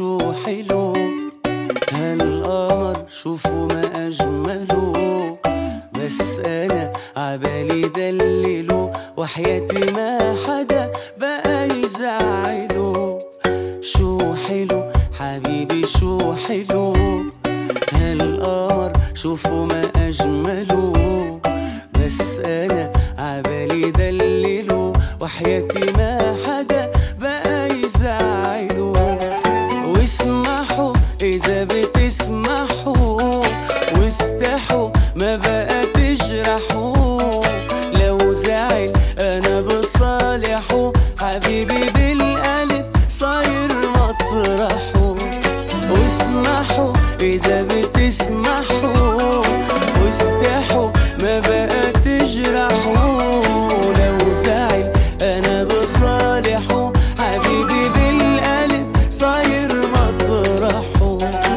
شو حلو هالقمر شوفوا ما أجمله، بس أنا عبالي دلله وحياتي ما حدا بقى يزعله. شو حلو حبيبي شو حلو هالقمر شوفوا ما أجمله، بس أنا عبالي دلله وحياتي ما حدا بقى يزعله. واسمحوا إذا بتسمحوا واستحوا ما بقى تجرحوا، لو زعل أنا بصالحه حبيبي بالقلب صاير مطرحه. واسمحوا إذا بتسمحوا واستحوا ما بقى تجرحوا، لو زعل أنا بصالحه حبيبي بالقلب صاير مطرحه.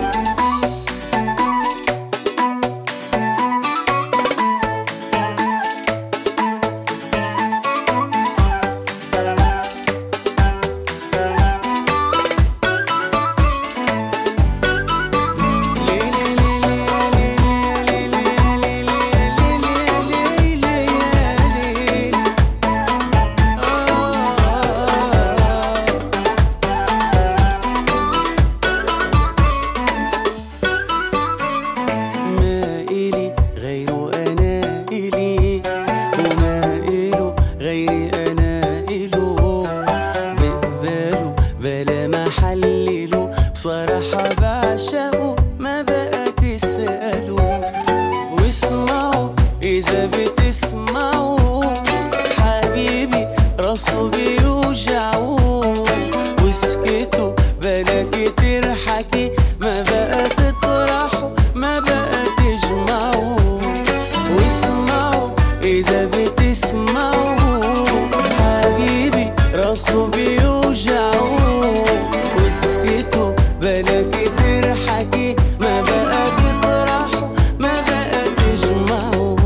بلا ما حلله بصراحة بعشقه ما بقى تسأله. واسمعوا إذا بتسمعوا حبيبي راسه بيوجعه، واسكتوا بلا كتير حكي ما بقى تطرحوا ما بقى تجمعوا. واسمعوا إذا بتسمعوا حبيبي راسه بيوجعه، واسكتوا بلا كتير حكي ما بقى تطرحوا ما بقى تجمعوا.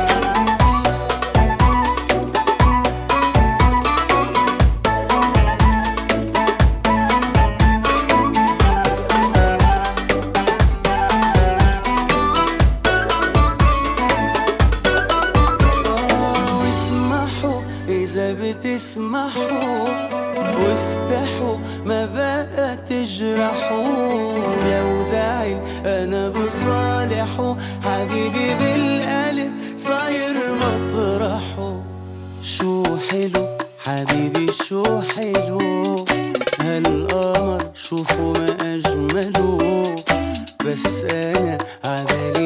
واسمحوا إذا بتسمحوا واستحوا ما بقى تجرحوا، لو زعل أنا بصالحه حبيبي بالقلب صاير مطرحه. شو حلو حبيبي شو حلو هالقمر شوفوا ما أجمله، بس أنا عبالي